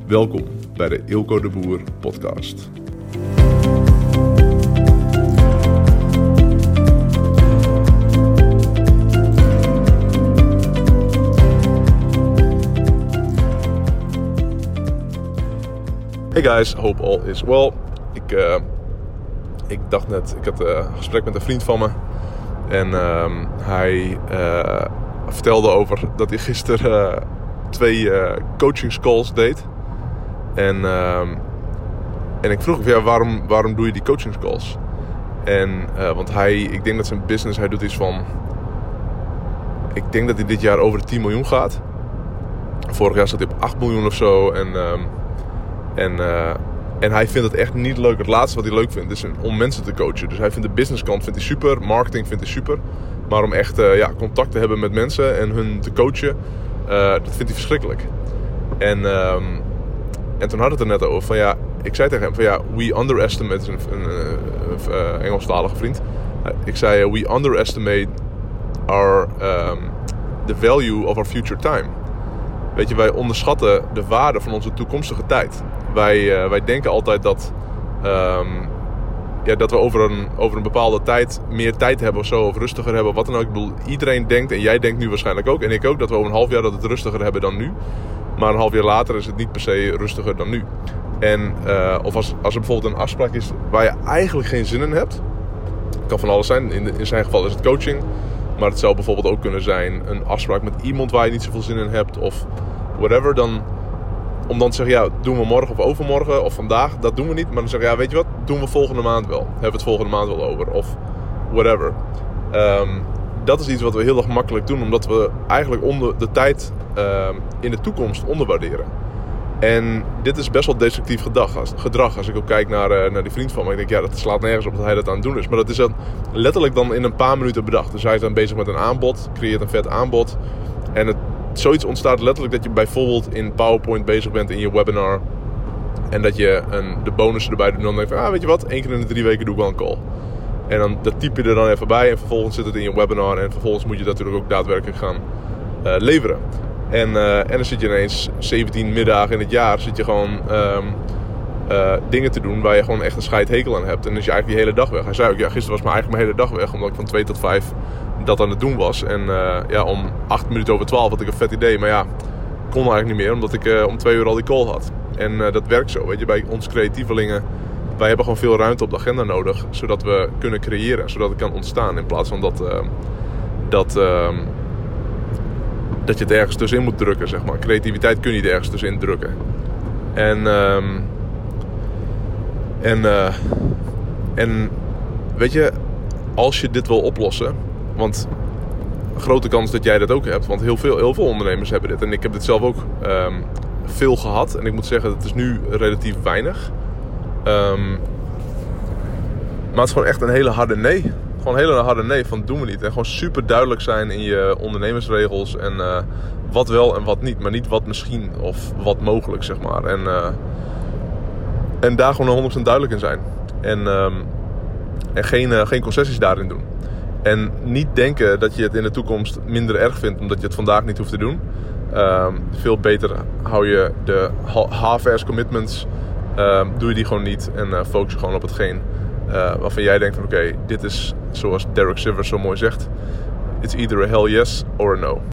Welkom bij de Eelco de Boer podcast. Hey guys, hope all is well. Ik dacht net, ik had een gesprek met een vriend van me. En hij vertelde over dat hij gisteren 2 coachingscalls deed. En ik vroeg hem, waarom doe je die coachingscalls? Want ik denk dat zijn business, hij doet iets van... Ik denk dat hij dit jaar over de 10 miljoen gaat. Vorig jaar zat hij op 8 miljoen of zo. En hij vindt het echt niet leuk. Het laatste wat hij leuk vindt is om mensen te coachen. Dus hij vindt de businesskant super, marketing vindt hij super. Maar om echt contact te hebben met mensen en hun te coachen, dat vindt hij verschrikkelijk. En toen had het er net over van ik zei tegen hem van we underestimate, een Engelstalige vriend. Ik zei we underestimate the value of our future time. Weet je, wij onderschatten de waarde van onze toekomstige tijd. Wij denken altijd dat we over een bepaalde tijd meer tijd hebben of zo, of rustiger hebben, wat dan ook. Ik bedoel, iedereen denkt, en jij denkt nu waarschijnlijk ook, en ik ook, dat we over een half jaar dat het rustiger hebben dan nu. Maar een half jaar later is het niet per se rustiger dan nu. En of als er bijvoorbeeld een afspraak is waar je eigenlijk geen zin in hebt. Het kan van alles zijn. In zijn geval is het coaching. Maar het zou bijvoorbeeld ook kunnen zijn een afspraak met iemand waar je niet zoveel zin in hebt. Of whatever. Om dan te zeggen, doen we morgen of overmorgen of vandaag. Dat doen we niet. Maar dan zeggen weet je wat, doen we volgende maand wel. Hebben we het volgende maand wel over. Of whatever. Dat is iets wat we heel erg makkelijk doen. Omdat we eigenlijk de tijd in de toekomst onderwaarderen. En dit is best wel destructief gedrag. Als ik ook kijk naar die vriend van me. Ik denk, dat slaat nergens op dat hij dat aan het doen is. Maar dat is dan letterlijk dan in een paar minuten bedacht. Dus hij is dan bezig met een aanbod. Creëert een vet aanbod. En zoiets ontstaat letterlijk dat je bijvoorbeeld in PowerPoint bezig bent in je webinar. En dat je de bonussen erbij doet. En dan denk je weet je wat, 1 keer in de 3 weken doe ik wel een call. En dan dat typ je er dan even bij. En vervolgens zit het in je webinar. En vervolgens moet je dat natuurlijk ook daadwerkelijk gaan leveren. En dan zit je ineens 17 middagen in het jaar zit je gewoon dingen te doen waar je gewoon echt een scheidhekel aan hebt. En dan is je eigenlijk die hele dag weg. Hij zei ook, gisteren was mijn hele dag weg. Omdat ik van 2 tot 5 dat aan het doen was. En om 8 minuten over 12 had ik een vet idee. Maar kon eigenlijk niet meer. Omdat ik om 2 uur al die call had. En dat werkt zo. Weet je, bij ons creatievelingen. Wij hebben gewoon veel ruimte op de agenda nodig. Zodat we kunnen creëren. Zodat het kan ontstaan. In plaats van dat je het ergens tussenin moet drukken, zeg maar. Creativiteit kun je niet ergens tussenin drukken. En weet je, als je dit wil oplossen, want grote kans dat jij dat ook hebt, want heel veel ondernemers hebben dit. En ik heb dit zelf ook veel gehad. En ik moet zeggen, het is nu relatief weinig. Maar het is gewoon echt een hele harde nee. Gewoon een hele harde nee van doen we niet. En gewoon super duidelijk zijn in je ondernemersregels. En wat wel en wat niet. Maar niet wat misschien of wat mogelijk, zeg maar. En daar gewoon 100% duidelijk in zijn. En geen concessies daarin doen. En niet denken dat je het in de toekomst minder erg vindt omdat je het vandaag niet hoeft te doen. Veel beter hou je de half-ass commitments. Doe je die gewoon niet. En focus je gewoon op hetgeen waarvan jij denkt van oké, dit is zoals Derek Sivers zo mooi zegt. It's either a hell yes or a no.